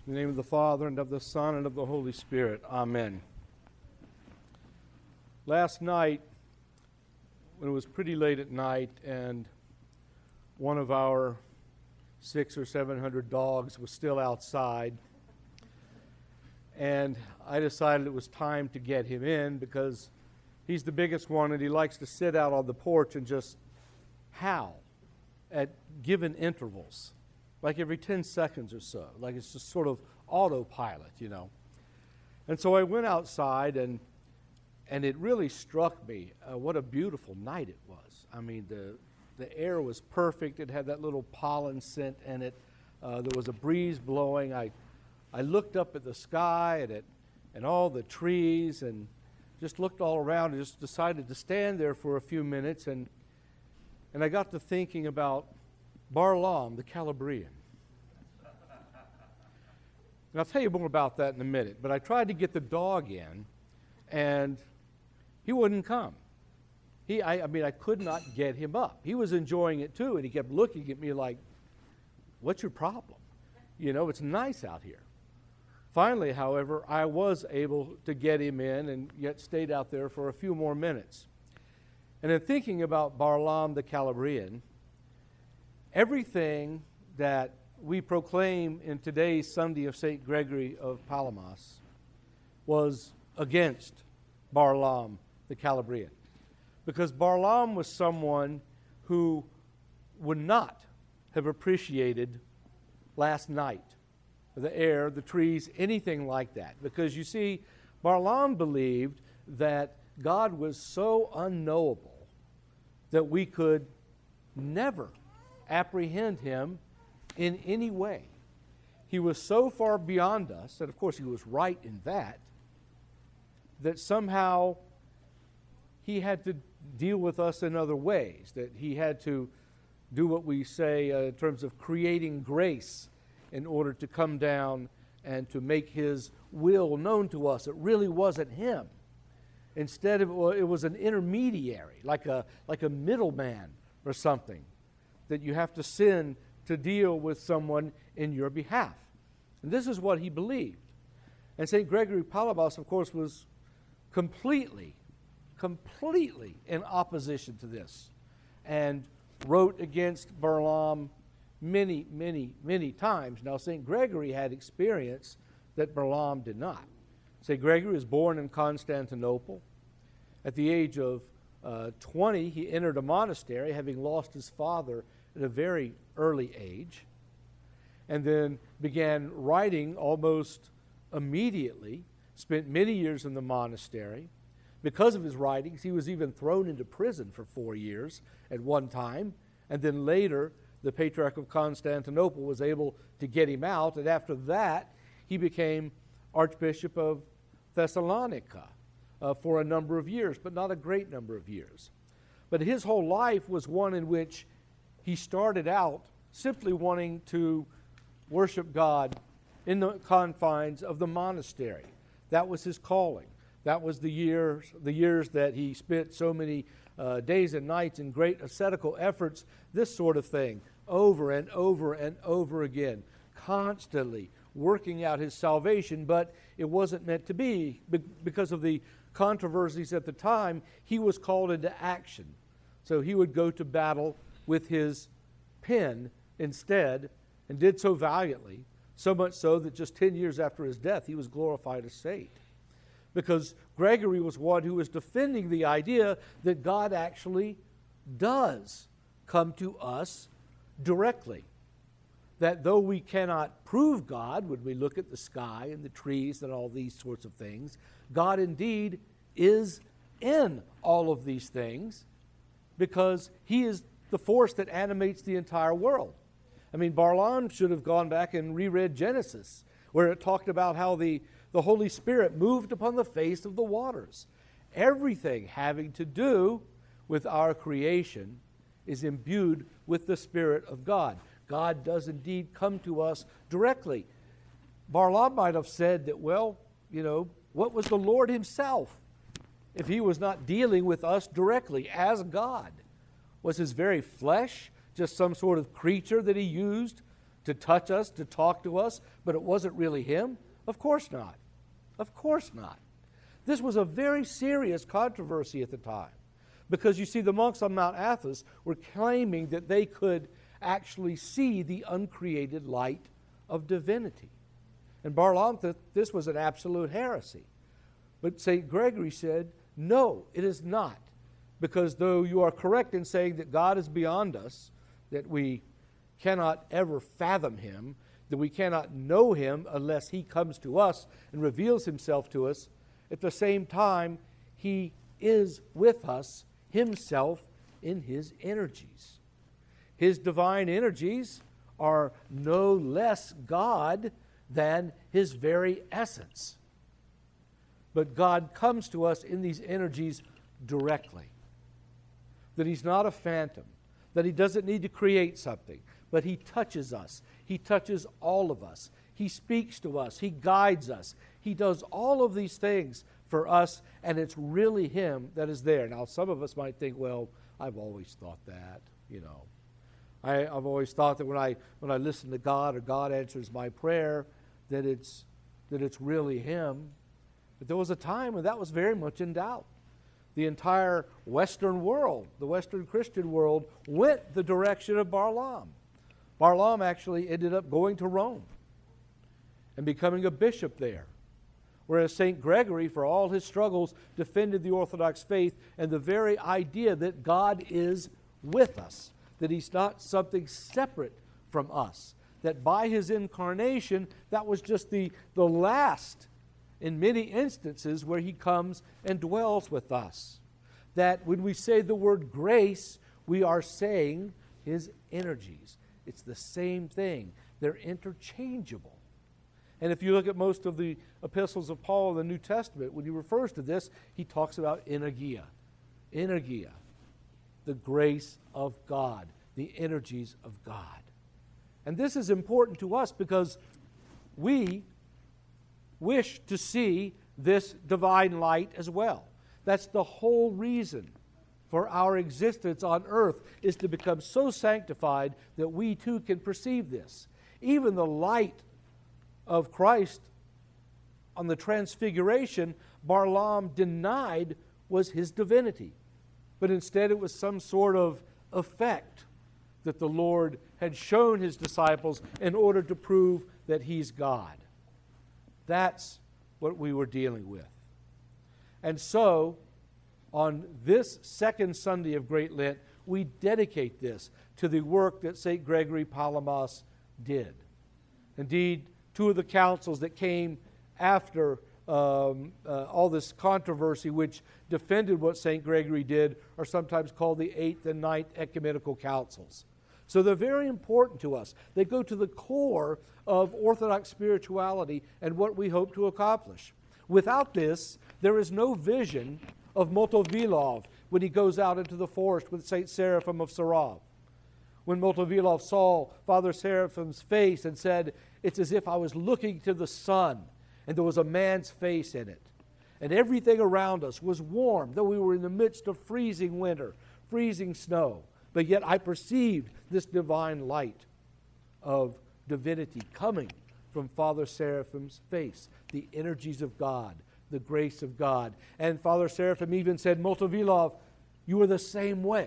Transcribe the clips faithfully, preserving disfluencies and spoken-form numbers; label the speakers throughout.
Speaker 1: In the name of the Father, and of the Son, and of the Holy Spirit. Amen. Last night, when it was pretty late at night, and one of our six or seven hundred dogs was still outside, and I decided it was time to get him in because he's the biggest one, and he likes to sit out on the porch and just howl at given intervals, like every ten seconds or so, like it's just sort of autopilot, you know. And so I went outside, and and it really struck me uh, what a beautiful night it was. I mean, the the air was perfect. It had that little pollen scent in it. Uh, there was a breeze blowing. I I looked up at the sky and at and all the trees, and just looked all around, and just decided to stand there for a few minutes, and and I got to thinking about Barlaam the Calabrian. And I'll tell you more about that in a minute, but I tried to get the dog in, and he wouldn't come. He, I, I mean, I could not get him up. He was enjoying it too, and he kept looking at me like, what's your problem? You know, it's nice out here. Finally, however, I was able to get him in, and yet stayed out there for a few more minutes. And in thinking about Barlaam the Calabrian, everything that we proclaim in today's Sunday of Saint Gregory of Palamas was against Barlaam the Calabrian. Because Barlaam was someone who would not have appreciated last night, the air, the trees, anything like that. Because you see, Barlaam believed that God was so unknowable that we could never apprehend him in any way. He was so far beyond us, and of course he was right in that, that somehow he had to deal with us in other ways, that he had to do what we say uh, in terms of creating grace in order to come down and to make his will known to us. It really wasn't him. Instead, of, it was an intermediary, like a, like a middleman or something, that you have to send to deal with someone in your behalf. And this is what he believed. And Saint Gregory Palamas, of course, was completely, completely in opposition to this, and wrote against Barlaam many, many, many times. Now, Saint Gregory had experience that Barlaam did not. Saint Gregory was born in Constantinople. At the age of uh, twenty, he entered a monastery, having lost his father at a very early age, and then began writing almost immediately, spent many years in the monastery. Because of his writings, he was even thrown into prison for four years at one time, and then later the Patriarch of Constantinople was able to get him out, and after that he became Archbishop of Thessalonica uh, for a number of years, but not a great number of years. But his whole life was one in which he started out simply wanting to worship God in the confines of the monastery. That was his calling. That was the years, the years that he spent so many uh, days and nights in great ascetical efforts, this sort of thing, over and over and over again, constantly working out his salvation, but it wasn't meant to be. Because of the controversies at the time, he was called into action. So he would go to battle with his pen instead, and did so valiantly, so much so that just ten years after his death, he was glorified as saint. Because Gregory was one who was defending the idea that God actually does come to us directly. That though we cannot prove God when we look at the sky and the trees and all these sorts of things, God indeed is in all of these things because he is the force that animates the entire world. I mean, Barlaam should have gone back and reread Genesis, where it talked about how the, the Holy Spirit moved upon the face of the waters. Everything having to do with our creation is imbued with the Spirit of God. God does indeed come to us directly. Barlaam might have said that, well, you know, what was the Lord himself if he was not dealing with us directly as God? Was his very flesh just some sort of creature that he used to touch us, to talk to us, but it wasn't really him? Of course not. Of course not. This was a very serious controversy at the time, because you see, the monks on Mount Athos were claiming that they could actually see the uncreated light of divinity. And Barlaam thought this was an absolute heresy. But Saint Gregory said, no, it is not. Because though you are correct in saying that God is beyond us, that we cannot ever fathom him, that we cannot know him unless he comes to us and reveals himself to us, at the same time, he is with us himself in his energies. His divine energies are no less God than his very essence. But God comes to us in these energies directly. That he's not a phantom, that he doesn't need to create something, but he touches us. He touches all of us. He speaks to us. He guides us. He does all of these things for us, and it's really him that is there. Now, some of us might think, well, I've always thought that, you know. I, I've always thought that when I when I listen to God, or God answers my prayer, that it's that it's really him. But there was a time when that was very much in doubt. The entire Western world, the Western Christian world, went the direction of Barlaam. Barlaam actually ended up going to Rome and becoming a bishop there. Whereas Saint Gregory, for all his struggles, defended the Orthodox faith and the very idea that God is with us, that he's not something separate from us, that by his incarnation, that was just the, the last, in many instances, where he comes and dwells with us. That when we say the word grace, we are saying his energies. It's the same thing. They're interchangeable. And if you look at most of the epistles of Paul in the New Testament, when he refers to this, he talks about energia. Energia, the grace of God, the energies of God. And this is important to us because we wish to see this divine light as well. That's the whole reason for our existence on earth, is to become so sanctified that we too can perceive this. Even the light of Christ on the Transfiguration, Barlaam denied was his divinity. But instead it was some sort of effect that the Lord had shown his disciples in order to prove that he's God. That's what we were dealing with. And so, on this second Sunday of Great Lent, we dedicate this to the work that Saint Gregory Palamas did. Indeed, two of the councils that came after um, uh, all this controversy which defended what Saint Gregory did are sometimes called the Eighth and Ninth Ecumenical Councils. So they're very important to us. They go to the core of Orthodox spirituality and what we hope to accomplish. Without this, there is no vision of Motovilov when he goes out into the forest with Saint Seraphim of Sarov. When Motovilov saw Father Seraphim's face and said, "It's as if I was looking to the sun and there was a man's face in it. And everything around us was warm, though we were in the midst of freezing winter, freezing snow. But yet I perceived this divine light of divinity coming from Father Seraphim's face, the energies of God, the grace of God." And Father Seraphim even said, "Motovilov, you are the same way.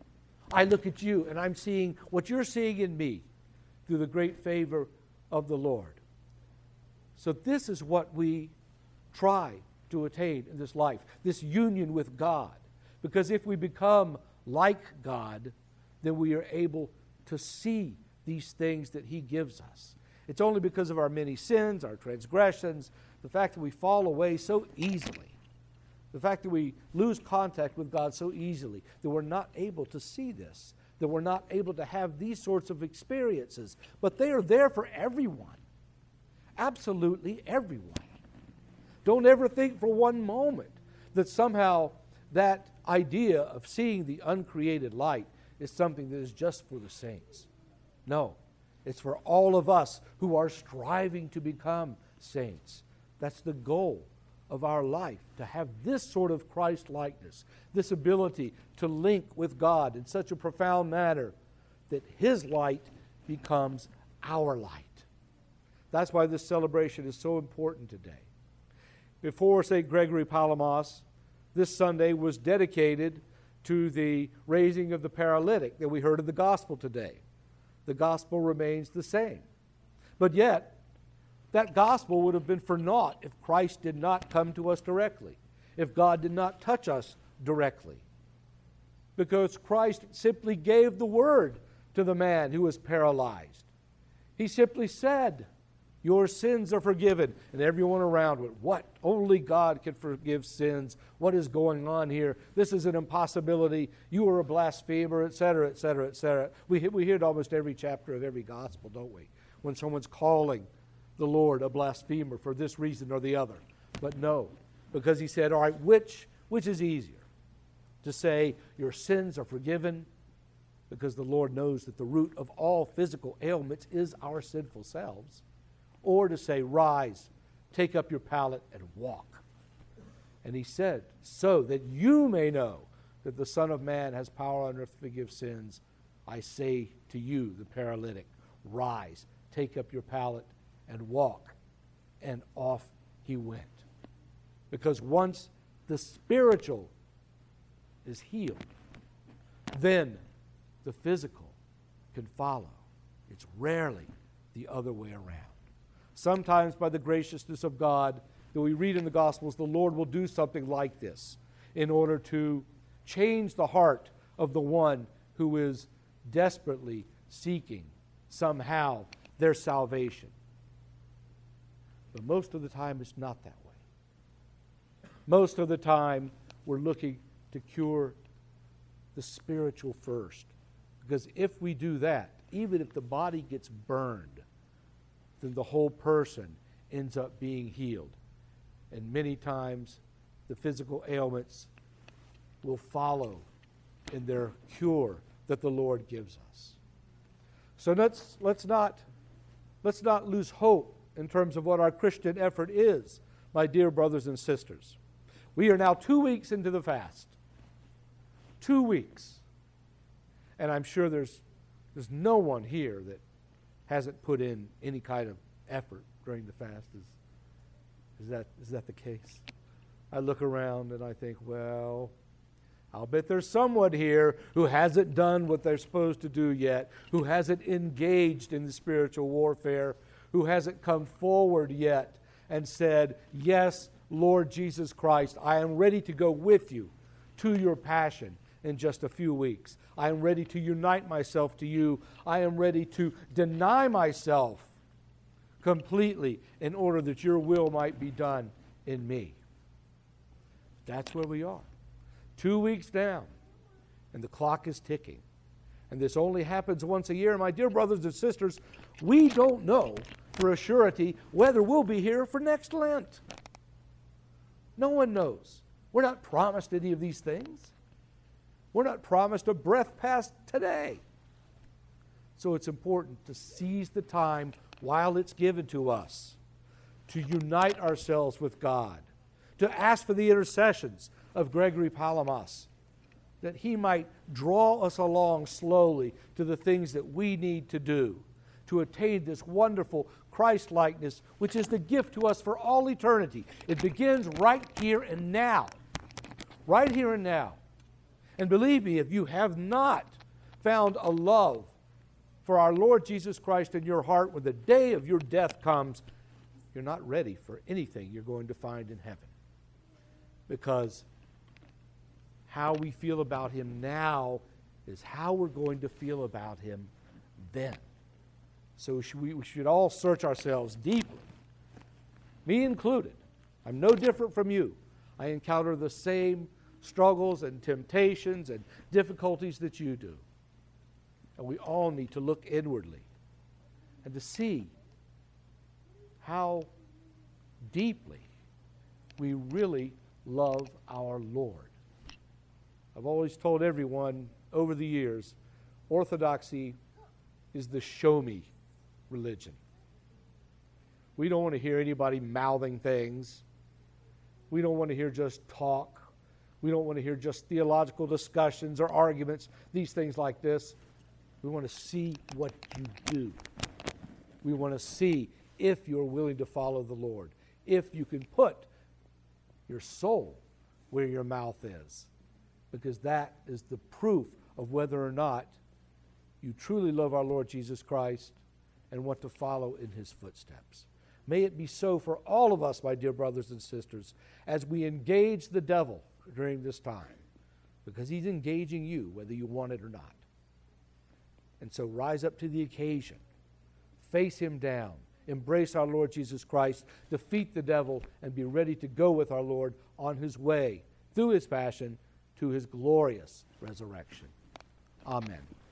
Speaker 1: I look at you and I'm seeing what you're seeing in me through the great favor of the Lord." So this is what we try to attain in this life, this union with God. Because if we become like God, then we are able to see these things that he gives us. It's only because of our many sins, our transgressions, the fact that we fall away so easily, the fact that we lose contact with God so easily, that we're not able to see this, that we're not able to have these sorts of experiences. But they are there for everyone. Absolutely everyone. Don't ever think for one moment that somehow that idea of seeing the uncreated light is something that is just for the saints. No, it's for all of us who are striving to become saints. That's the goal of our life, to have this sort of Christ-likeness, this ability to link with God in such a profound manner that his light becomes our light. That's why this celebration is so important today. Before Saint Gregory Palamas, this Sunday was dedicated to the raising of the paralytic that we heard in the gospel today. The gospel remains the same. But yet, that gospel would have been for naught if Christ did not come to us directly, if God did not touch us directly. Because Christ simply gave the word to the man who was paralyzed. He simply said, "Your sins are forgiven." And everyone around went, "What? Only God can forgive sins. What is going on here? This is an impossibility. You are a blasphemer," et cetera, et cetera, et cetera. We, we hear it almost every chapter of every gospel, don't we? When someone's calling the Lord a blasphemer for this reason or the other. But no, because he said, all right, which, which is easier? To say your sins are forgiven, because the Lord knows that the root of all physical ailments is our sinful selves, or to say, rise, take up your pallet and walk. And he said, so that you may know that the Son of Man has power on earth to forgive sins, I say to you, the paralytic, rise, take up your pallet and walk. And off he went. Because once the spiritual is healed, then the physical can follow. It's rarely the other way around. Sometimes by the graciousness of God that we read in the Gospels, the Lord will do something like this in order to change the heart of the one who is desperately seeking somehow their salvation. But most of the time it's not that way. Most of the time we're looking to cure the spiritual first. Because if we do that, even if the body gets burned, then the whole person ends up being healed. And many times the physical ailments will follow in their cure that the Lord gives us. So let's let's not let's not lose hope in terms of what our Christian effort is, my dear brothers and sisters. We are now two weeks into the fast. Two weeks. And I'm sure there's there's no one here that hasn't put in any kind of effort during the fast. Is, is that is that the case? I look around and I think, well, I'll bet there's someone here who hasn't done what they're supposed to do yet, who hasn't engaged in the spiritual warfare, who hasn't come forward yet and said, yes, Lord Jesus Christ, I am ready to go with you to your passion in just a few weeks. I am ready to unite myself to you. I am ready to deny myself completely in order that your will might be done in me. That's where we are. Two weeks down, and the clock is ticking. And this only happens once a year. My dear brothers and sisters, we don't know for a surety whether we'll be here for next Lent. No one knows. We're not promised any of these things. We're not promised a breath past today. So it's important to seize the time while it's given to us, to unite ourselves with God, to ask for the intercessions of Gregory Palamas, that he might draw us along slowly to the things that we need to do to attain this wonderful Christ-likeness, which is the gift to us for all eternity. It begins right here and now. Right here and now. And believe me, if you have not found a love for our Lord Jesus Christ in your heart when the day of your death comes, you're not ready for anything you're going to find in heaven. Because how we feel about him now is how we're going to feel about him then. So we, we should all search ourselves deeply, me included. I'm no different from you. I encounter the same struggles and temptations and difficulties that you do. And we all need to look inwardly and to see how deeply we really love our Lord. I've always told everyone over the years, Orthodoxy is the show-me religion. We don't want to hear anybody mouthing things. We don't want to hear just talk. We don't want to hear just theological discussions or arguments, these things like this. We want to see what you do. We want to see if you're willing to follow the Lord, if you can put your soul where your mouth is, because that is the proof of whether or not you truly love our Lord Jesus Christ and want to follow in his footsteps. May it be so for all of us, my dear brothers and sisters, as we engage the devil during this time, because he's engaging you whether you want it or not. And so rise up to the occasion, face him down, embrace our Lord Jesus Christ, defeat the devil, and be ready to go with our Lord on his way through his passion to his glorious resurrection. Amen.